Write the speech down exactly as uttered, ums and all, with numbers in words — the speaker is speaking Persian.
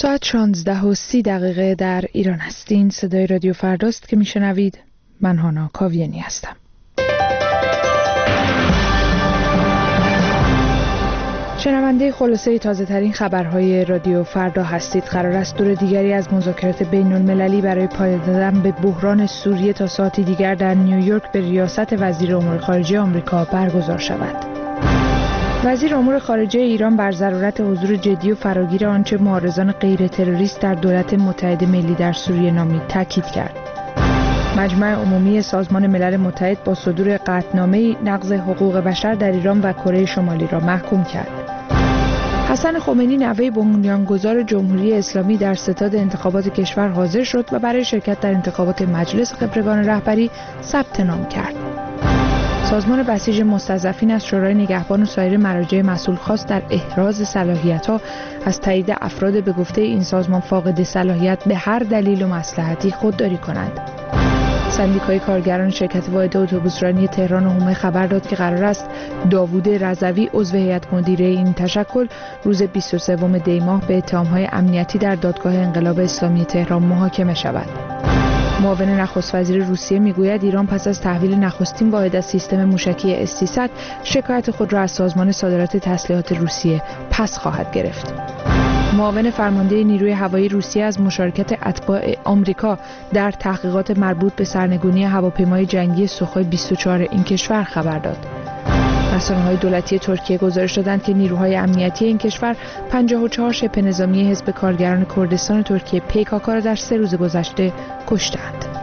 ساعت شانزده و سی دقیقه در ایران هستین. صدای رادیو فرداست که میشنوید. من هانا کاویانی هستم. شنونده خلاصه تازه ترین خبرهای رادیو فردا هستید. قرار است دور دیگری از مذاکرات بین المللی برای پایان دادن به بحران سوریه تا ساعتی دیگر در نیویورک به ریاست وزیر امور خارجه آمریکا برگزار شود. وزیر امور خارجه ایران بر ضرورت حضور جدی و فراگیر آنچه معارضان غیر تروریست در دولت متحد ملی در سوریه نامید تاکید کرد. مجمع عمومی سازمان ملل متحد با صدور قطعنامه‌ای نقض حقوق بشر در ایران و کره شمالی را محکوم کرد. حسن خمینی نوه بنیانگذار جمهوری اسلامی در ستاد انتخابات کشور حاضر شد و برای شرکت در انتخابات مجلس خبرگان رهبری ثبت نام کرد. سازمان بسیج مستضعفین از شورای نگهبان و سایر مراجع مسئول خواست در احراز صلاحیت‌ها از تایید افراد به گفته این سازمان فاقد صلاحیت به هر دلیل و مصلحتی خودداری کنند. سندیکای کارگران شرکت واحد اتوبوسرانی تهران و حومه خبر داد که قرار است داوود رضوی عضو هیئت مدیره این تشکل روز بیست و سوم دی ماه به اتهام‌های امنیتی در دادگاه انقلاب اسلامی تهران محاکمه شود. معاون نخست وزیر روسیه میگوید ایران پس از تحویل نخستین واحد از سیستم موشکی اس سیصد شکایت خود را از سازمان صادرات تسلیحات روسیه پس خواهد گرفت. معاون فرمانده نیروی هوایی روسیه از مشارکت اتباع آمریکا در تحقیقات مربوط به سرنگونی هواپیمای جنگی سوخوی بیست و چهار این کشور خبر داد. رسانه‌های دولتی ترکیه گزارش دادند که نیروهای امنیتی این کشور پنجاه و چهار شبه نظامی حزب کارگران کردستان ترکیه پی کی کی را در سه روز گذشته کشتند.